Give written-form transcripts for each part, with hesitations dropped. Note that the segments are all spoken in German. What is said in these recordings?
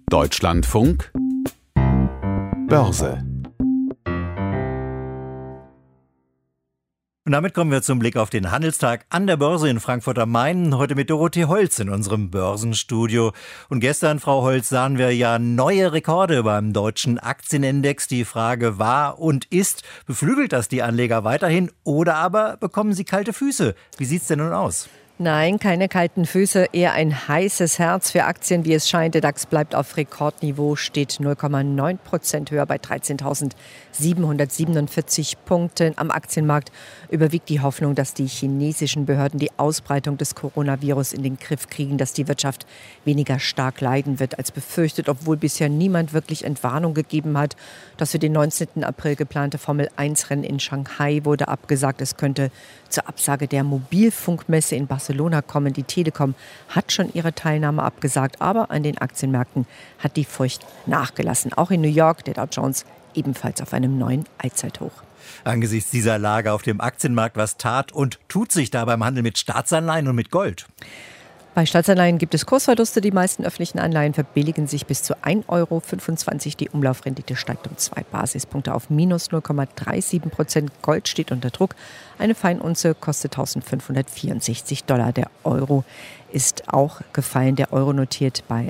Deutschlandfunk Börse. Und damit kommen wir zum Blick auf den Handelstag an der Börse in Frankfurt am Main. Heute mit Dorothee Holz in unserem Börsenstudio. Und gestern, Frau Holz, sahen wir ja neue Rekorde beim deutschen Aktienindex. Die Frage war und ist, beflügelt das die Anleger weiterhin oder aber bekommen sie kalte Füße? Wie sieht's denn nun aus? Nein, keine kalten Füße, eher ein heißes Herz für Aktien, wie es scheint. Der DAX bleibt auf Rekordniveau, steht 0,9% höher bei 13.747 Punkten. Am Aktienmarkt überwiegt die Hoffnung, dass die chinesischen Behörden die Ausbreitung des Coronavirus in den Griff kriegen, dass die Wirtschaft weniger stark leiden wird als befürchtet, obwohl bisher niemand wirklich Entwarnung gegeben hat. Das für den 19. April geplante Formel-1-Rennen in Shanghai wurde abgesagt. Es könnte zur Absage der Mobilfunkmesse in Barcelona kommen. Die Telekom hat schon ihre Teilnahme abgesagt, aber an den Aktienmärkten hat die Furcht nachgelassen. Auch in New York, der Dow Jones ebenfalls auf einem neuen Allzeithoch. Angesichts dieser Lage auf dem Aktienmarkt, was tat und tut sich da beim Handel mit Staatsanleihen und mit Gold? Bei Staatsanleihen gibt es Kursverluste. Die meisten öffentlichen Anleihen verbilligen sich bis zu 1,25 €. Die Umlaufrendite steigt um 2 Basispunkte auf minus 0,37%. Gold steht unter Druck. Eine Feinunze kostet $1.564. Der Euro ist auch gefallen. Der Euro notiert bei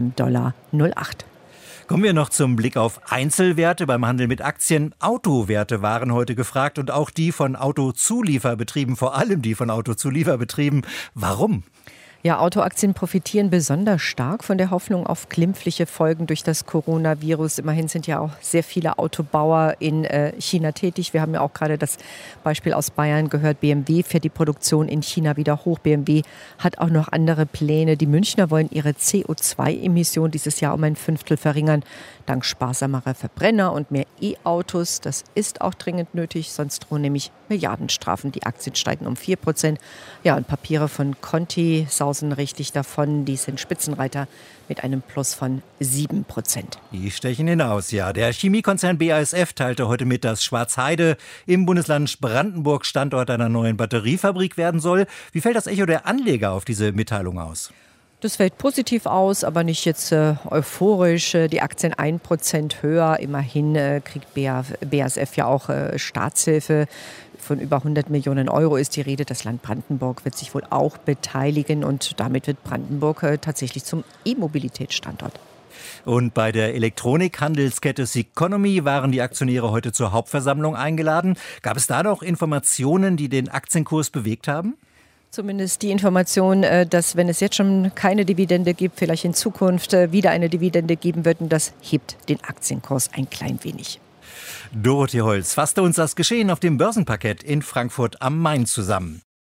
$1,08. Kommen wir noch zum Blick auf Einzelwerte beim Handel mit Aktien. Autowerte waren heute gefragt und auch die von Autozulieferbetrieben, vor allem die von Autozulieferbetrieben. Warum? Ja, Autoaktien profitieren besonders stark von der Hoffnung auf glimpfliche Folgen durch das Coronavirus. Immerhin sind ja auch sehr viele Autobauer in China tätig. Wir haben ja auch gerade das Beispiel aus Bayern gehört. BMW fährt die Produktion in China wieder hoch. BMW hat auch noch andere Pläne. Die Münchner wollen ihre CO2-Emission dieses Jahr um 1/5 verringern. Dank sparsamerer Verbrenner und mehr E-Autos. Das ist auch dringend nötig, sonst drohen nämlich Milliardenstrafen. Die Aktien steigen um 4%. Ja, und Papiere von Conti sausen richtig davon. Die sind Spitzenreiter mit einem Plus von 7%. Die stechen hinaus, ja. Der Chemiekonzern BASF teilte heute mit, dass Schwarzheide im Bundesland Brandenburg Standort einer neuen Batteriefabrik werden soll. Wie fällt das Echo der Anleger auf diese Mitteilung aus? Das fällt positiv aus, aber nicht jetzt euphorisch. Die Aktien 1% höher. Immerhin kriegt BASF ja auch Staatshilfe. Von über 100 Millionen Euro ist die Rede. Das Land Brandenburg wird sich wohl auch beteiligen und damit wird Brandenburg tatsächlich zum E-Mobilitätsstandort. Und bei der Elektronikhandelskette Ceconomy waren die Aktionäre heute zur Hauptversammlung eingeladen. Gab es da noch Informationen, die den Aktienkurs bewegt haben? Zumindest die Information, dass wenn es jetzt schon keine Dividende gibt, vielleicht in Zukunft wieder eine Dividende geben wird. Und das hebt den Aktienkurs ein klein wenig. Dorothee Holz fasste uns das Geschehen auf dem Börsenparkett in Frankfurt am Main zusammen.